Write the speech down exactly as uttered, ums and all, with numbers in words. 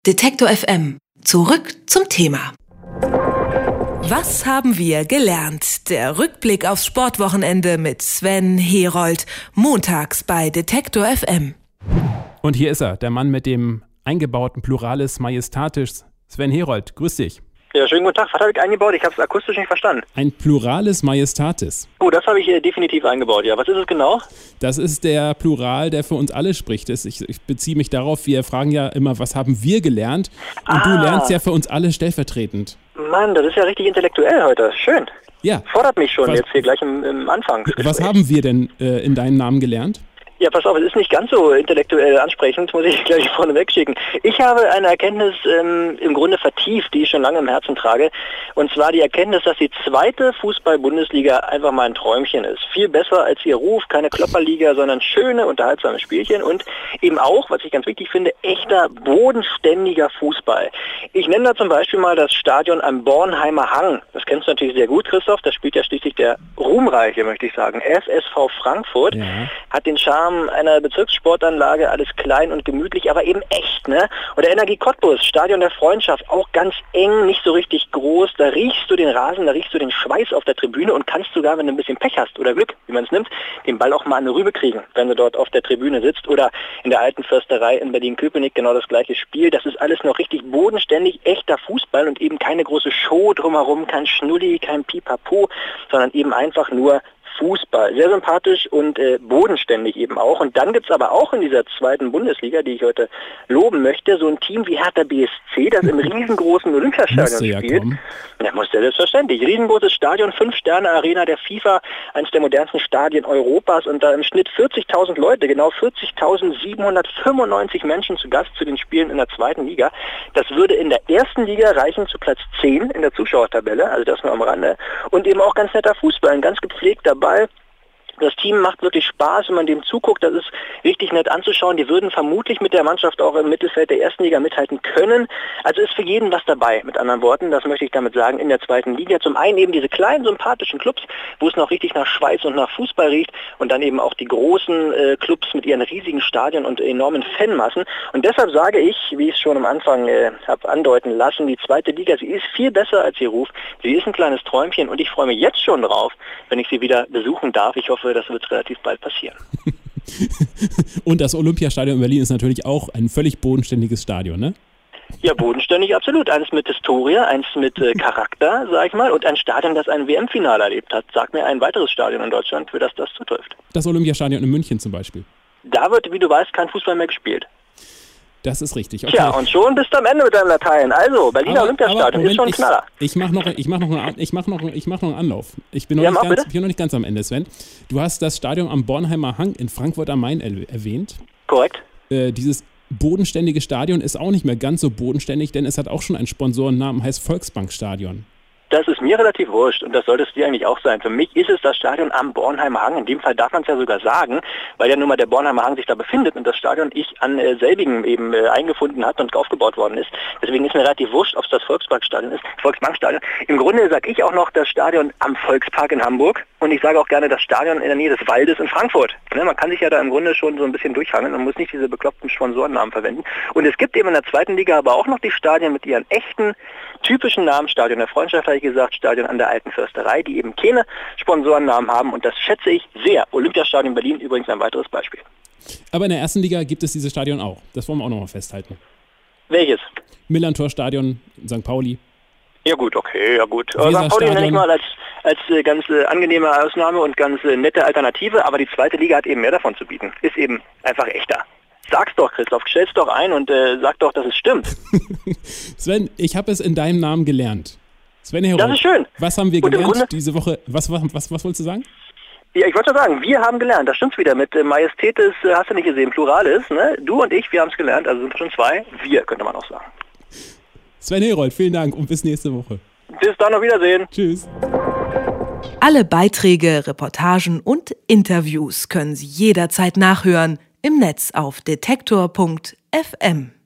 Detektor F M. Zurück zum Thema. Was haben wir gelernt? Der Rückblick aufs Sportwochenende mit Sven Herold. Montags bei Detektor F M. Und hier ist er, der Mann mit dem eingebauten Pluralis Majestatis. Sven Herold, grüß dich. Ja, schönen guten Tag. Was habe ich eingebaut? Ich habe es akustisch nicht verstanden. Ein Pluralis Majestatis. Oh, das habe ich äh, definitiv eingebaut, ja. Was ist es genau? Das ist der Plural, der für uns alle spricht. Ich, ich beziehe mich darauf, wir fragen ja immer, was haben wir gelernt? Und Ah. du lernst ja für uns alle stellvertretend. Mann, das ist ja richtig intellektuell heute. Schön. Ja. Fordert mich schon Was- jetzt hier gleich im, im Anfang. Was haben wir denn äh, in deinem Namen gelernt? Ja, pass auf, es ist nicht ganz so intellektuell ansprechend, muss ich gleich vorneweg schicken. Ich habe eine Erkenntnis ähm, im Grunde vertieft, die ich schon lange im Herzen trage. Und zwar die Erkenntnis, dass die zweite Fußball-Bundesliga einfach mal ein Träumchen ist. Viel besser als ihr Ruf, keine Klopperliga, sondern schöne, unterhaltsame Spielchen und eben auch, was ich ganz wichtig finde, echter, bodenständiger Fußball. Ich nenne da zum Beispiel mal das Stadion am Bornheimer Hang. Das kennst du natürlich sehr gut, Christoph. Da spielt ja schließlich der ruhmreiche, möchte ich sagen, S S V Frankfurt. Ja. Hat den Charme einer Bezirkssportanlage, alles klein und gemütlich, aber eben echt, ne? Oder Energie Cottbus, Stadion der Freundschaft, auch ganz eng, nicht so richtig groß. Da riechst du den Rasen, da riechst du den Schweiß auf der Tribüne und kannst sogar, wenn du ein bisschen Pech hast oder Glück, wie man es nimmt, den Ball auch mal an eine Rübe kriegen, wenn du dort auf der Tribüne sitzt. Oder in der alten Försterei in Berlin-Köpenick genau das gleiche Spiel. Das ist alles noch richtig bodenständig, echter Fußball und eben keine große Show drumherum, kein Schnulli, kein Pipapo, sondern eben einfach nur Fußball. Sehr sympathisch und äh, bodenständig eben auch. Und dann gibt es aber auch in dieser zweiten Bundesliga, die ich heute loben möchte, so ein Team wie Hertha B S C, das im riesengroßen Olympiastadion Musste ja spielt. kommen. Ja, muss ja selbstverständlich. Riesengroßes Stadion, Fünf-Sterne-Arena der FIFA, eines der modernsten Stadien Europas und da im Schnitt vierzigtausend Leute, genau vierzigtausendsiebenhundertfünfundneunzig Menschen zu Gast zu den Spielen in der zweiten Liga. Das würde in der ersten Liga reichen zu Platz zehn in der Zuschauertabelle, also das nur am Rande. Und eben auch ganz netter Fußball, ein ganz gepflegter Ball. Das Team macht wirklich Spaß, wenn man dem zuguckt. Das ist richtig nett anzuschauen. Die würden vermutlich mit der Mannschaft auch im Mittelfeld der ersten Liga mithalten können. Also ist für jeden was dabei, mit anderen Worten. Das möchte ich damit sagen, in der zweiten Liga. Zum einen eben diese kleinen, sympathischen Clubs, wo es noch richtig nach Schweiß und nach Fußball riecht. Und dann eben auch die großen äh, Clubs mit ihren riesigen Stadien und enormen Fanmassen. Und deshalb sage ich, wie ich es schon am Anfang äh, habe andeuten lassen, die zweite Liga, sie ist viel besser als ihr Ruf. Sie ist ein kleines Träumchen und ich freue mich jetzt schon drauf, wenn ich sie wieder besuchen darf. Ich hoffe, das wird relativ bald passieren. Und das Olympiastadion in Berlin ist natürlich auch ein völlig bodenständiges Stadion, ne? Ja, bodenständig, absolut. Eins mit Historie, eins mit äh, Charakter, sag ich mal, und ein Stadion, das ein W M-Finale erlebt hat. Sag mir ein weiteres Stadion in Deutschland, für das das zutrifft. Das Olympiastadion in München zum Beispiel. Da wird, wie du weißt, kein Fußball mehr gespielt. Das ist richtig. Okay. Tja, und schon bist du am Ende mit deinem Latein. Also, Berliner Aber- Olympiastadion aber ist schon ein Moment, Knaller. Ich, ich mache noch, ich mach noch, eine- ich mach noch, ich mach noch einen Anlauf. Ich bin noch, Ja, nicht mach ganz, bitte. ich bin noch nicht ganz am Ende, Sven. Du hast das Stadion am Bornheimer Hang in Frankfurt am Main er- erwähnt. Korrekt. Äh, dieses bodenständige Stadion ist auch nicht mehr ganz so bodenständig, denn es hat auch schon einen Sponsorennamen, heißt Volksbankstadion. Das ist mir relativ wurscht und das sollte es dir eigentlich auch sein. Für mich ist es das Stadion am Bornheimer Hang. In dem Fall darf man es ja sogar sagen, weil ja nun mal der Bornheimer Hang sich da befindet und das Stadion ich an äh, selbigen eben äh, eingefunden hat und aufgebaut worden ist. Deswegen ist mir relativ wurscht, ob es das Volksbankstadion ist. Volksbankstadion. Im Grunde sage ich auch noch das Stadion am Volkspark in Hamburg und ich sage auch gerne das Stadion in der Nähe des Waldes in Frankfurt. Ne, man kann sich ja da im Grunde schon so ein bisschen durchhangeln und muss nicht diese bekloppten Sponsorennamen verwenden. Und es gibt eben in der zweiten Liga aber auch noch die Stadien mit ihren echten, typischen Namen. Stadion der Freundschaft, habe ich gesagt, Stadion an der alten Försterei, die eben keine Sponsorennamen haben und das schätze ich sehr. Olympiastadion Berlin übrigens ein weiteres Beispiel. Aber in der ersten Liga gibt es dieses Stadion auch. Das wollen wir auch nochmal festhalten. Welches? Millantor-Stadion in Sankt Pauli. Ja gut, okay, ja gut. Aber Sankt Pauli Weserstadion. nenne ich mal als, als äh, ganz äh, angenehme Ausnahme und ganz äh, nette Alternative, aber die zweite Liga hat eben mehr davon zu bieten. Ist eben einfach echter. Sag's doch, Christoph, stell's doch ein und äh, sag doch, dass es stimmt. Sven, ich habe es in deinem Namen gelernt. Sven Herold, Das ist schön. was haben wir Und im gelernt Grunde- diese Woche? Was, was, was, was wolltest du sagen? Ja, ich wollte schon sagen, wir haben gelernt, das stimmt's wieder, mit äh, Majestätis äh, hast du nicht gesehen, Pluralis, ne? Du und ich, wir haben es gelernt, also sind schon zwei, wir, könnte man auch sagen. Sven Herold, vielen Dank und bis nächste Woche. Bis dann, auf Wiedersehen. Tschüss. Alle Beiträge, Reportagen und Interviews können Sie jederzeit nachhören im Netz auf detektor punkt f m.